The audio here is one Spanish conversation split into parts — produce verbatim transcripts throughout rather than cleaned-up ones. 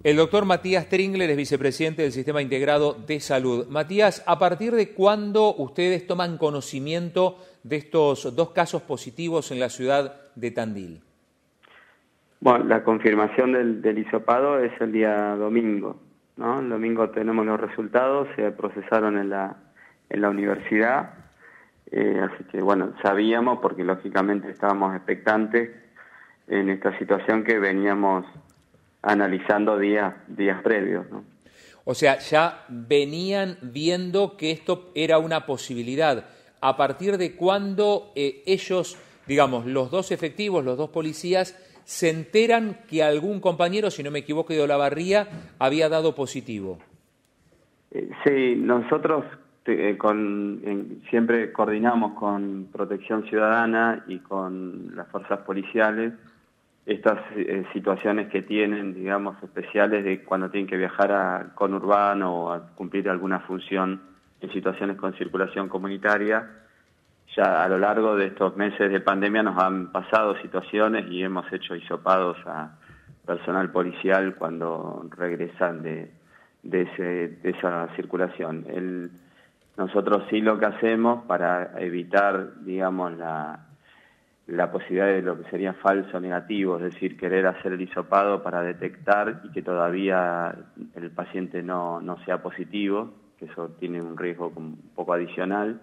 El doctor Matías Tringler es vicepresidente del Sistema Integrado de Salud. Matías, ¿a partir de cuándo ustedes toman conocimiento de estos dos casos positivos en la ciudad de Tandil? Bueno, la confirmación del, del hisopado es el día domingo, ¿no? El domingo tenemos los resultados, se procesaron en la, en la universidad, eh, así que bueno, sabíamos porque lógicamente estábamos expectantes en esta situación que veníamos analizando días, días previos, ¿no? O sea, ya venían viendo que esto era una posibilidad. ¿A partir de cuándo eh, ellos, digamos, los dos efectivos, los dos policías, se enteran que algún compañero, si no me equivoco, de Olavarría, había dado positivo? Eh, sí, nosotros eh, con, en, siempre coordinamos con Protección Ciudadana y con las fuerzas policiales estas eh, situaciones que tienen, digamos, especiales de cuando tienen que viajar al conurbano o a cumplir alguna función en situaciones con circulación comunitaria. Ya a lo largo de estos meses de pandemia nos han pasado situaciones y hemos hecho hisopados a personal policial cuando regresan de, de, ese, de esa circulación. El, nosotros sí lo que hacemos para evitar, digamos, la... la posibilidad de lo que sería falso negativo, es decir, querer hacer el hisopado para detectar y que todavía el paciente no, no sea positivo, que eso tiene un riesgo un poco adicional.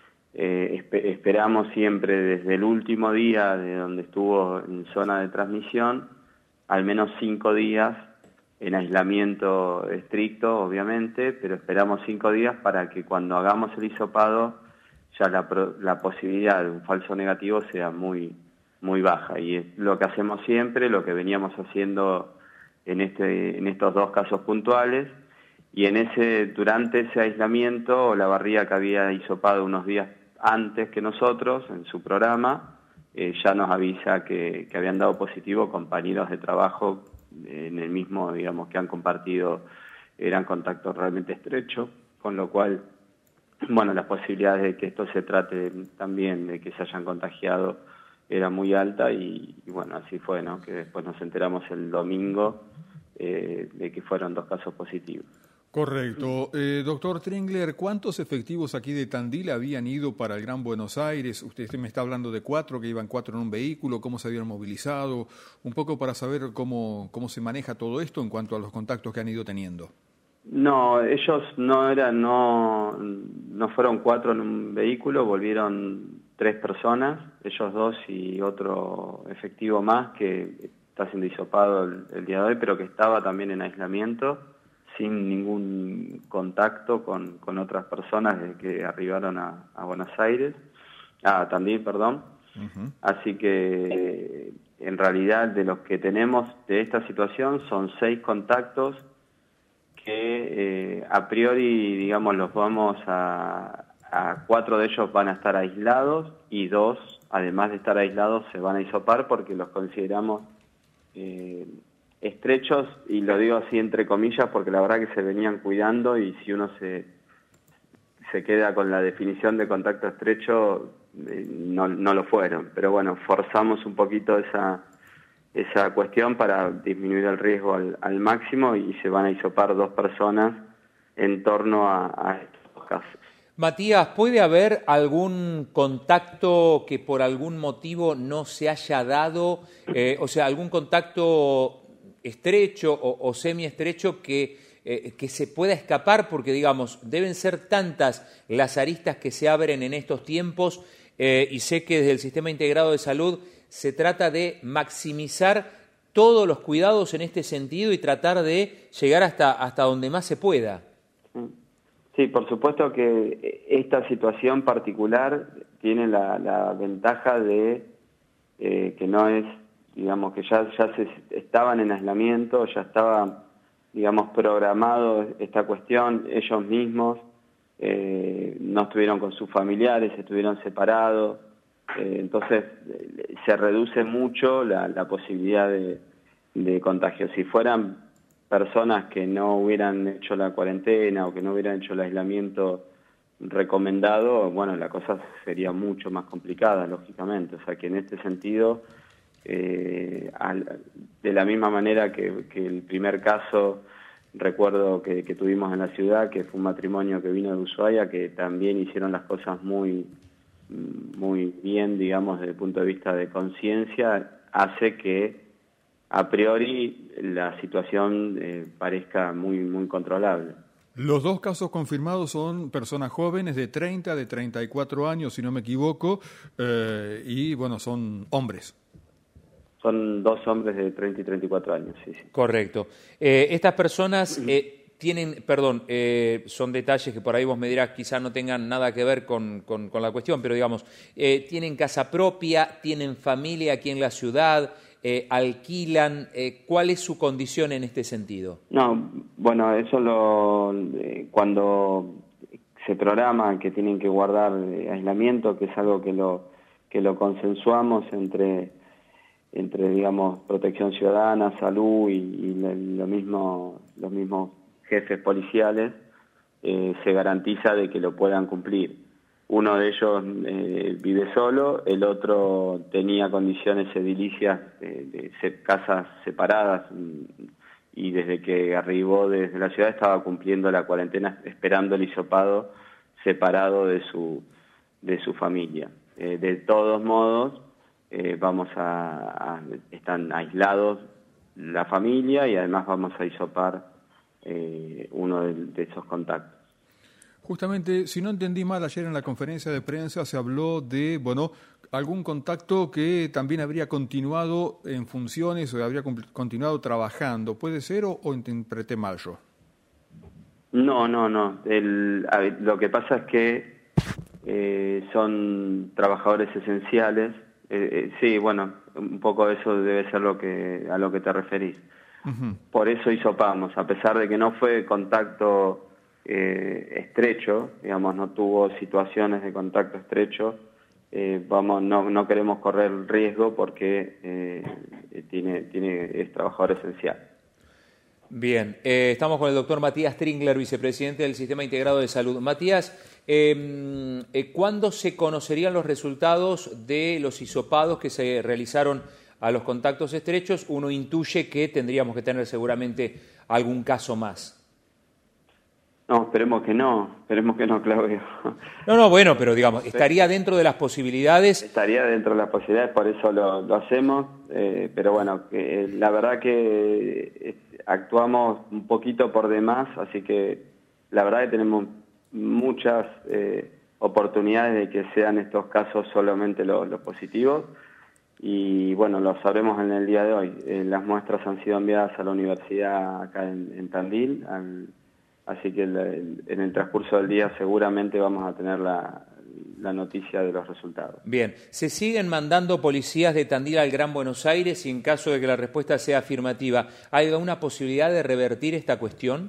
Eh, esp- esperamos siempre desde el último día de donde estuvo en zona de transmisión, al menos cinco días en aislamiento estricto, obviamente, pero esperamos cinco días para que cuando hagamos el hisopado ya la, la posibilidad de un falso negativo sea muy, muy baja. Y es lo que hacemos siempre, lo que veníamos haciendo en, este, en estos dos casos puntuales. Y en ese, durante ese aislamiento, Olavarría, que había hisopado unos días antes que nosotros en su programa, eh, ya nos avisa que, que habían dado positivo compañeros de trabajo en el mismo, digamos, que han compartido, eran contactos realmente estrechos, con lo cual, bueno, las posibilidades de que esto se trate también de que se hayan contagiado era muy alta y, y bueno, así fue, ¿no? Que después nos enteramos el domingo eh, de que fueron dos casos positivos. Correcto. Eh, doctor Tringler, ¿cuántos efectivos aquí de Tandil habían ido para el Gran Buenos Aires? Usted me está hablando de cuatro, que iban cuatro en un vehículo, cómo se habían movilizado, un poco para saber cómo, cómo se maneja todo esto en cuanto a los contactos que han ido teniendo. No, ellos no eran, no, no fueron cuatro en un vehículo, volvieron tres personas, ellos dos y otro efectivo más que está siendo hisopado el, el día de hoy, pero que estaba también en aislamiento, sin ningún contacto con, con otras personas desde que arribaron a, a Buenos Aires, a Tandil, perdón. Uh-huh. Así que en realidad de los que tenemos de esta situación son seis contactos que eh, a priori, digamos, los vamos a, a cuatro de ellos van a estar aislados y dos, además de estar aislados, se van a hisopar porque los consideramos eh, estrechos, y lo digo así entre comillas porque la verdad que se venían cuidando, y si uno se, se queda con la definición de contacto estrecho, eh, no, no lo fueron. Pero bueno, forzamos un poquito esa... esa cuestión para disminuir el riesgo al, al máximo, y se van a hisopar dos personas en torno a, a estos casos. Matías, ¿puede haber algún contacto que por algún motivo no se haya dado? Eh, o sea, algún contacto estrecho o, o semiestrecho que, eh, que se pueda escapar, porque digamos, deben ser tantas las aristas que se abren en estos tiempos, eh, y sé que desde el Sistema Integrado de Salud se trata de maximizar todos los cuidados en este sentido y tratar de llegar hasta, hasta donde más se pueda. Sí, por supuesto que esta situación particular tiene la, la ventaja de eh, que no es, digamos, que ya, ya se estaban en aislamiento, ya estaba, digamos, programado esta cuestión, ellos mismos eh, no estuvieron con sus familiares, estuvieron separados. Eh, entonces eh, se reduce mucho la, la posibilidad de, de contagio. Si fueran personas que no hubieran hecho la cuarentena o que no hubieran hecho el aislamiento recomendado, bueno, la cosa sería mucho más complicada, lógicamente. O sea que en este sentido eh, al, de la misma manera que, que el primer caso, recuerdo que, que tuvimos en la ciudad, que fue un matrimonio que vino de Ushuaia, que también hicieron las cosas muy, muy bien, digamos, desde el punto de vista de conciencia, hace que a priori la situación eh, parezca muy, muy controlable. Los dos casos confirmados son personas jóvenes de treinta, de treinta y cuatro años, si no me equivoco, eh, y bueno, son hombres. Son dos hombres de treinta y treinta y cuatro años, sí, sí. Correcto. Eh, estas personas eh, tienen, perdón, eh, son detalles que por ahí vos me dirás quizás no tengan nada que ver con, con, con la cuestión, pero digamos, eh, tienen casa propia, tienen familia aquí en la ciudad, eh, alquilan, eh, ¿cuál es su condición en este sentido? No, bueno, eso lo eh, cuando se programa que tienen que guardar eh, aislamiento, que es algo que lo que lo consensuamos entre entre digamos Protección Ciudadana, Salud y, y lo, lo mismo los mismos jefes policiales, eh, se garantiza de que lo puedan cumplir. Uno de ellos eh, vive solo, el otro tenía condiciones edilicias de, de, de casas separadas y desde que arribó desde la ciudad estaba cumpliendo la cuarentena esperando el hisopado separado de su, de su familia. Eh, de todos modos, eh, vamos a, a, están aislados la familia y además vamos a hisopar eh, uno de, de esos contactos. Justamente, si no entendí mal, ayer en la conferencia de prensa se habló de, bueno, algún contacto que también habría continuado en funciones o habría continuado trabajando. ¿Puede ser o, o interpreté mal yo? No, no, no. El, a ver, lo que pasa es que eh, son trabajadores esenciales. Eh, eh, sí, bueno, un poco eso debe ser lo que a lo que te referís. Uh-huh. Por eso hisopamos, a pesar de que no fue contacto Eh, estrecho, digamos, no tuvo situaciones de contacto estrecho, eh, vamos, no, no queremos correr el riesgo porque eh, tiene, tiene, es trabajador esencial. Bien, eh, estamos con el doctor Matías Tringler, vicepresidente del Sistema Integrado de Salud. Matías, eh, eh, ¿cuándo se conocerían los resultados de los hisopados que se realizaron a los contactos estrechos? Uno intuye que tendríamos que tener seguramente algún caso más. No, esperemos que no, esperemos que no, Claudio. No, no, bueno, pero digamos, estaría dentro de las posibilidades. Estaría dentro de las posibilidades, por eso lo, lo hacemos, eh, pero bueno, eh, la verdad que actuamos un poquito por demás, así que la verdad que tenemos muchas eh, oportunidades de que sean estos casos solamente los, los positivos y bueno, lo sabremos en el día de hoy. Eh, las muestras han sido enviadas a la universidad acá en, en Tandil, al Así que el, el, en el transcurso del día seguramente vamos a tener la, la noticia de los resultados. Bien, ¿se siguen mandando policías de Tandil al Gran Buenos Aires y en caso de que la respuesta sea afirmativa, ¿hay alguna posibilidad de revertir esta cuestión?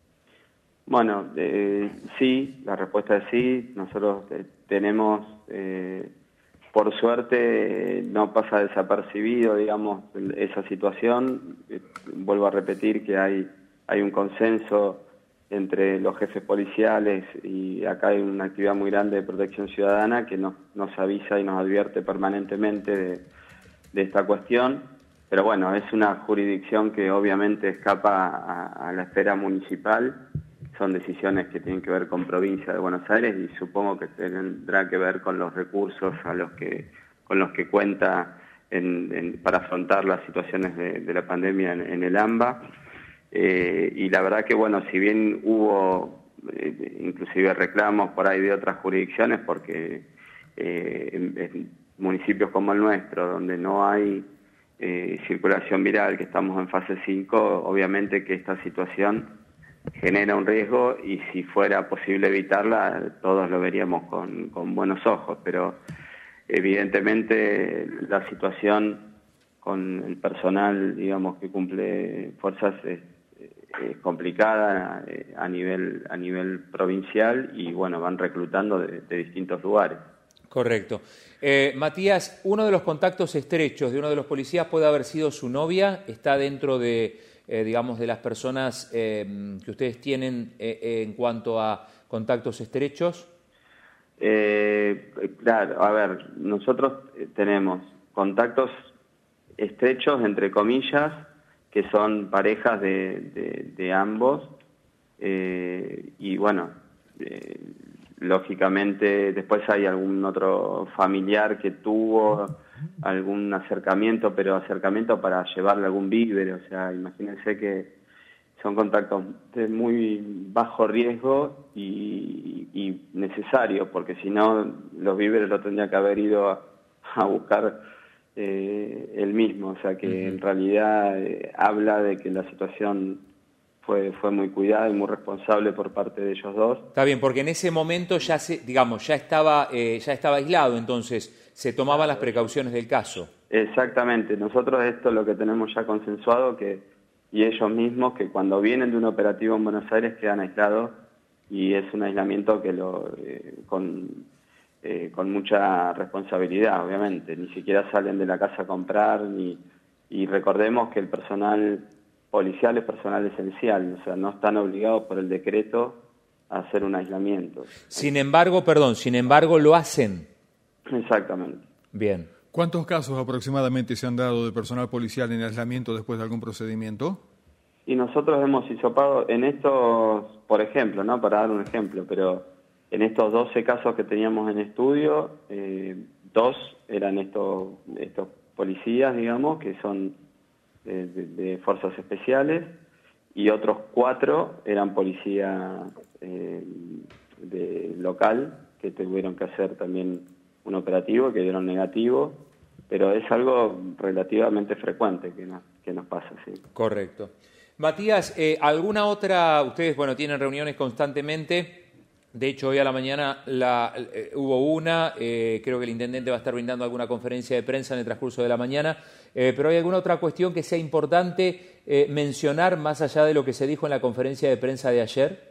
Bueno, eh, sí, la respuesta es sí. Nosotros eh, tenemos, eh, por suerte, eh, no pasa desapercibido, digamos, esa situación. Eh, vuelvo a repetir que hay, hay un consenso entre los jefes policiales y acá hay una actividad muy grande de Protección Ciudadana que nos, nos avisa y nos advierte permanentemente de, de esta cuestión, pero bueno, es una jurisdicción que obviamente escapa a, a la esfera municipal, son decisiones que tienen que ver con Provincia de Buenos Aires y supongo que tendrá que ver con los recursos a los que, con los que cuenta en, en, para afrontar las situaciones de, de la pandemia en, en el AMBA. Eh, y la verdad que, bueno, si bien hubo eh, inclusive reclamos por ahí de otras jurisdicciones, porque eh, en, en municipios como el nuestro, donde no hay eh, circulación viral, que estamos en fase cinco, obviamente que esta situación genera un riesgo y si fuera posible evitarla, todos lo veríamos con, con buenos ojos, pero evidentemente la situación con el personal, digamos, que cumple fuerzas es, es complicada a nivel a nivel provincial y bueno, van reclutando de, de distintos lugares. Correcto. Eh, Matías, uno de los contactos estrechos de uno de los policías puede haber sido su novia, está dentro de, eh, digamos, de las personas eh, que ustedes tienen eh, en cuanto a contactos estrechos. Eh, claro, a ver, nosotros tenemos contactos estrechos, entre comillas, que son parejas de, de, de ambos, eh, y bueno, eh, lógicamente después hay algún otro familiar que tuvo algún acercamiento, pero acercamiento para llevarle algún víver, o sea, imagínense que son contactos de muy bajo riesgo y, y necesarios, porque si no los víveres lo tendría que haber ido a, a buscar eh, él mismo, o sea que uh-huh. en realidad eh, habla de que la situación fue fue muy cuidada y muy responsable por parte de ellos dos. Está bien, porque en ese momento ya se, digamos, ya estaba eh, ya estaba aislado, entonces se tomaban las precauciones del caso. Exactamente, nosotros esto es lo que tenemos ya consensuado, que y ellos mismos que cuando vienen de un operativo en Buenos Aires quedan aislados, y es un aislamiento que lo eh, con eh, con mucha responsabilidad, obviamente, ni siquiera salen de la casa a comprar, ni y recordemos que el personal policial es personal esencial, o sea, no están obligados por el decreto a hacer un aislamiento. Sin embargo, perdón, sin embargo lo hacen. Exactamente. Bien. ¿Cuántos casos aproximadamente se han dado de personal policial en aislamiento después de algún procedimiento? Y nosotros hemos hisopado en estos, por ejemplo, ¿no? Para dar un ejemplo, pero en estos doce casos que teníamos en estudio, eh, dos eran estos, estos policías, digamos, que son de, de, de fuerzas especiales, y otros cuatro eran policía eh, de local, que tuvieron que hacer también un operativo, que dieron negativo, pero es algo relativamente frecuente que nos, que nos pasa, sí. Correcto. Matías, eh, ¿alguna otra? Ustedes, bueno, tienen reuniones constantemente. De hecho, hoy a la mañana la, eh, hubo una. Eh, creo que el intendente va a estar brindando alguna conferencia de prensa en el transcurso de la mañana. Eh, pero ¿hay alguna otra cuestión que sea importante eh, mencionar más allá de lo que se dijo en la conferencia de prensa de ayer?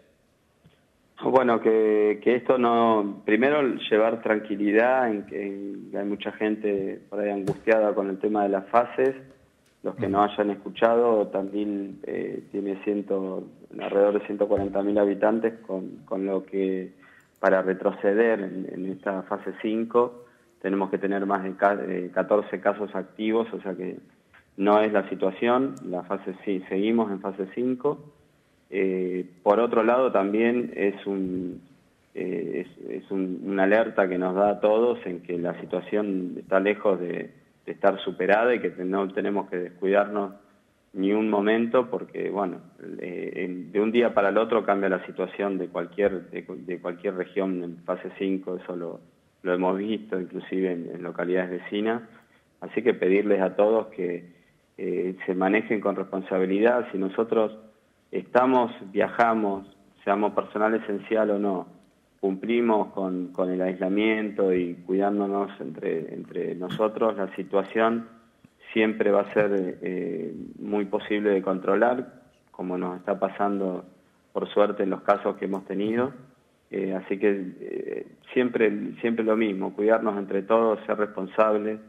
Bueno, que, que esto no... Primero, llevar tranquilidad en que en, hay mucha gente por ahí angustiada con el tema de las fases. Los que no hayan escuchado, Tandil eh, tiene ciento, alrededor de ciento cuarenta mil habitantes, con, con lo que para retroceder en, en esta fase cinco tenemos que tener más de catorce casos activos, o sea que no es la situación, la fase sí, seguimos en fase cinco. Eh, por otro lado, también es un eh, es, es un, una alerta que nos da a todos en que la situación está lejos de, de estar superada y que no tenemos que descuidarnos ni un momento, porque bueno, eh, de un día para el otro cambia la situación de cualquier de, de cualquier región en fase cinco, eso lo, lo hemos visto inclusive en, en localidades vecinas, así que pedirles a todos que eh, se manejen con responsabilidad. Si nosotros estamos, viajamos, seamos personal esencial o no, cumplimos con, con el aislamiento y cuidándonos entre, entre nosotros, la situación siempre va a ser eh, muy posible de controlar, como nos está pasando por suerte en los casos que hemos tenido. Eh, así que eh, siempre, siempre lo mismo, cuidarnos entre todos, ser responsables.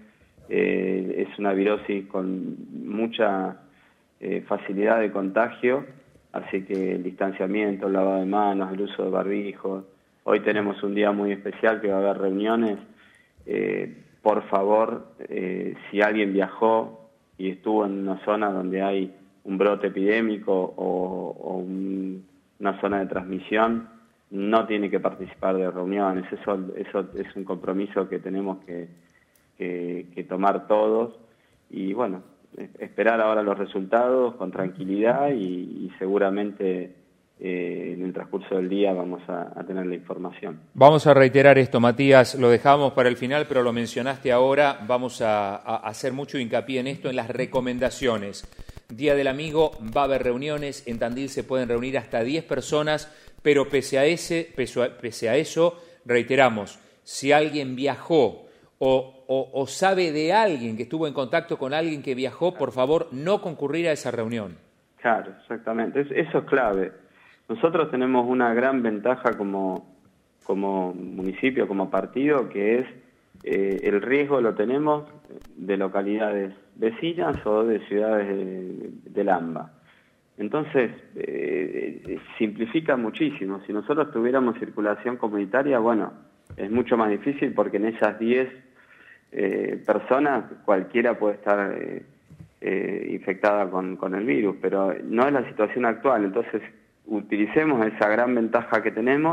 Eh, es una virosis con mucha eh, facilidad de contagio, así que el distanciamiento, el lavado de manos, el uso de barbijos. Hoy tenemos un día muy especial que va a haber reuniones. Eh, por favor, eh, si alguien viajó y estuvo en una zona donde hay un brote epidémico o, o un, una zona de transmisión, no tiene que participar de reuniones. Eso, eso es un compromiso que tenemos que, que, que tomar todos. Y bueno, esperar ahora los resultados con tranquilidad y, y seguramente eh, en el transcurso del día vamos a, a tener la información. Vamos a reiterar esto, Matías, lo dejamos para el final, pero lo mencionaste ahora. Vamos a, a hacer mucho hincapié en esto, en las recomendaciones. Día del Amigo, va a haber reuniones, en Tandil se pueden reunir hasta diez personas, pero pese a, ese, pese a, pese a eso, reiteramos, si alguien viajó o, o, o sabe de alguien que estuvo en contacto con alguien que viajó, por favor, no concurrir a esa reunión. Claro, exactamente. Eso es clave. Nosotros tenemos una gran ventaja como, como municipio, como partido, que es eh, el riesgo lo tenemos de localidades vecinas o de ciudades de, del AMBA. Entonces, eh, simplifica muchísimo. Si nosotros tuviéramos circulación comunitaria, bueno, es mucho más difícil porque en esas diez eh, personas, cualquiera puede estar eh, eh, infectada con, con el virus, pero no es la situación actual. Entonces, utilicemos esa gran ventaja que tenemos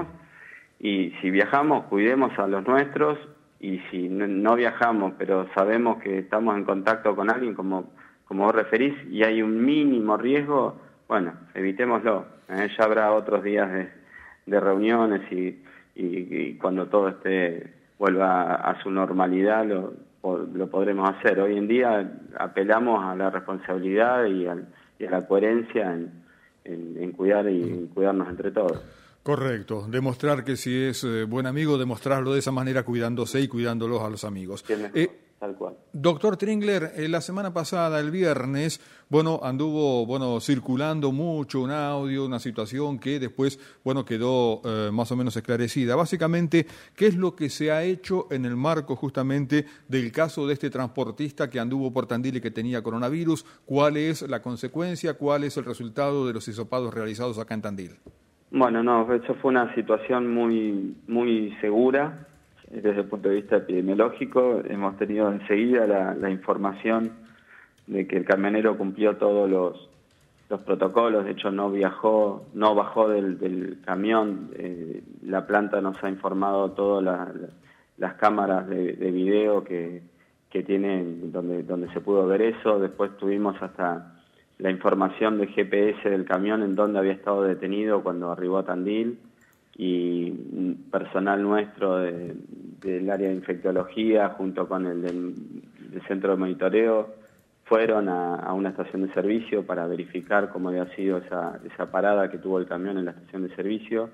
y si viajamos, cuidemos a los nuestros, y si no, no viajamos, pero sabemos que estamos en contacto con alguien, como, como vos referís, y hay un mínimo riesgo, bueno, evitémoslo. ¿eh? Ya habrá otros días de, de reuniones y, y, y cuando todo esté vuelva a, a su normalidad lo, lo podremos hacer. Hoy en día apelamos a la responsabilidad y, al, y a la coherencia en, en, en cuidar y en cuidarnos entre todos. Correcto, demostrar que si es eh, buen amigo, demostrarlo de esa manera cuidándose y cuidándolos a los amigos. Eh, Tal cual. Doctor Tringler, eh, la semana pasada, el viernes, bueno, anduvo, bueno, circulando mucho un audio, una situación que después, bueno, quedó eh, más o menos esclarecida. Básicamente, ¿qué es lo que se ha hecho en el marco justamente del caso de este transportista que anduvo por Tandil y que tenía coronavirus? ¿Cuál es la consecuencia? ¿Cuál es el resultado de los hisopados realizados acá en Tandil? Bueno, no, eso fue una situación muy, muy segura desde el punto de vista epidemiológico. Hemos tenido enseguida la, la información de que el camionero cumplió todos los, los protocolos. De hecho, no viajó, no bajó del, del camión. Eh, la planta nos ha informado todas la, la, las cámaras de, de video que, que tienen, donde, donde se pudo ver eso. Después tuvimos hasta la información del G P S del camión en donde había estado detenido cuando arribó a Tandil, y personal nuestro de, del área de infectología junto con el del, del centro de monitoreo fueron a, a una estación de servicio para verificar cómo había sido esa, esa parada que tuvo el camión en la estación de servicio,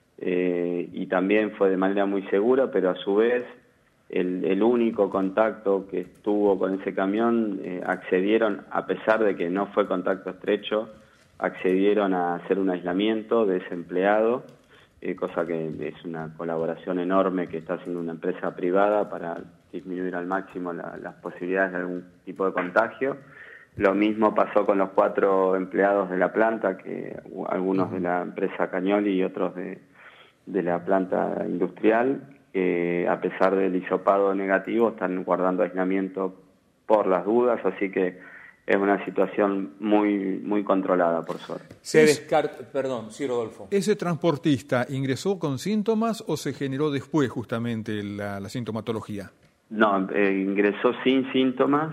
eh, y también fue de manera muy segura, pero a su vez El, el único contacto que estuvo con ese camión, eh, accedieron, a pesar de que no fue contacto estrecho, accedieron a hacer un aislamiento de ese empleado, eh, cosa que es una colaboración enorme que está haciendo una empresa privada para disminuir al máximo la, las posibilidades de algún tipo de contagio. Lo mismo pasó con los cuatro empleados de la planta, que algunos de la empresa Cañoli y otros de, de la planta industrial, que a pesar del hisopado negativo están guardando aislamiento por las dudas, así que es una situación muy muy controlada, por suerte. Se descarta, perdón, sí, Rodolfo. ¿Ese transportista ingresó con síntomas o se generó después justamente la, la sintomatología? No, eh, ingresó sin síntomas,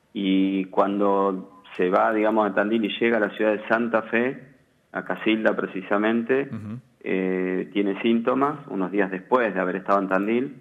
y cuando se va, digamos, a Tandil y llega a la ciudad de Santa Fe, a Casilda precisamente, uh-huh. Eh, tiene síntomas unos días después de haber estado en Tandil,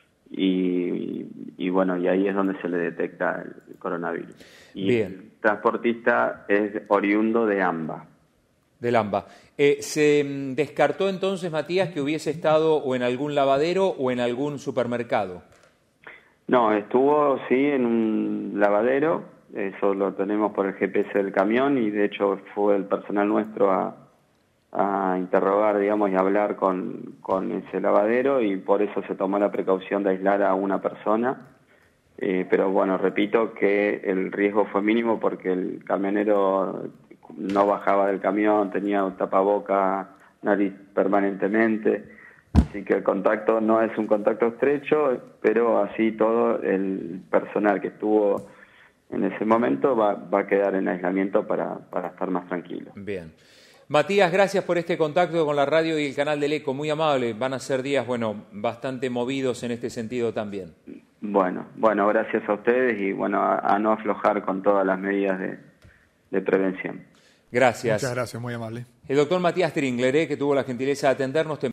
y, y bueno, y ahí es donde se le detecta el coronavirus. Y Bien. El transportista es oriundo de AMBA. Del AMBA. Eh, ¿Se descartó entonces, Matías, que hubiese estado o en algún lavadero o en algún supermercado? No, estuvo, sí, en un lavadero. Eso lo tenemos por el G P S del camión, y de hecho fue el personal nuestro a a interrogar, digamos, y hablar con, con ese lavadero, y por eso se tomó la precaución de aislar a una persona. Eh, pero bueno, repito que el riesgo fue mínimo porque el camionero no bajaba del camión, tenía un tapaboca, nariz permanentemente, así que el contacto no es un contacto estrecho, pero así todo el personal que estuvo en ese momento va, va a quedar en aislamiento para, para estar más tranquilo. Bien. Matías, gracias por este contacto con la radio y el canal del Eco, muy amable. Van a ser días, bueno, bastante movidos en este sentido también. Bueno, bueno, gracias a ustedes y bueno, a, a no aflojar con todas las medidas de, de prevención. Gracias. Muchas gracias, muy amable. El doctor Matías Tringler, eh, que tuvo la gentileza de atendernos.